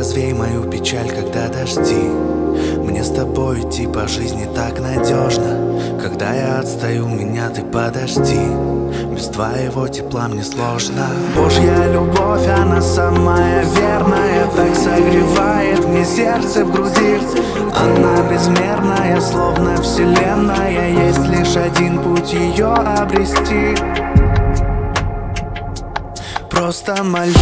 развей мою печаль, когда дожди. Мне с тобой идти по жизни так надежно. Когда я отстаю, меня ты подожди. Без твоего тепла мне сложно. Божья любовь, она самая верная, так согревает мне сердце в груди. Она безмерная, словно вселенная. Есть лишь один путь ее обрести. Просто молись,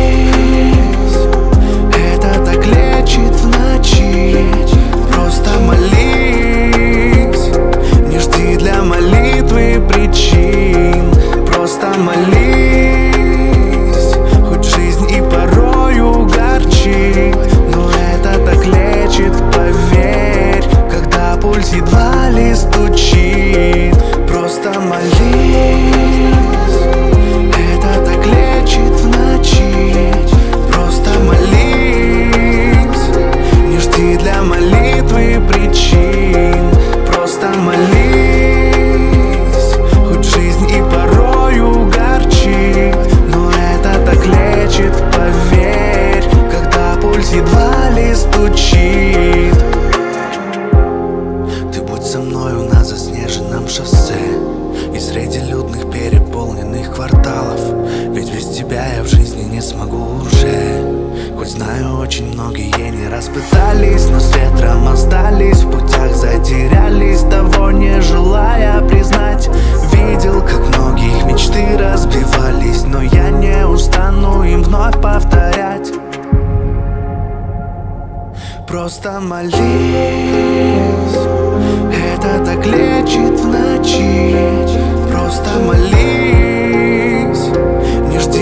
это так лечит в ночи. Просто молись, не жди для молитвы причин. Просто молись, хоть жизнь и порою горчит, но это так лечит, поверь, когда пульс едва ли стучит. Просто молись, это так лечит в ночи. Просто молись, не жди для молитвы причин. Просто молись, хоть жизнь и порою горчит, но это так лечит, поверь, когда пульс едва ли стучит. Ты будь со мною на заснеженном шоссе и среди людных переполненных кварталов. Ведь без тебя я в жизни не смогу уже. Хоть знаю, очень многие не раз пытались, но с ветром остались, в путях затерялись, того не желая признать. Видел, как многих мечты разбивались, но я не устану им вновь повторять. Просто молись, это так лечит в ночи. Просто молись, не жди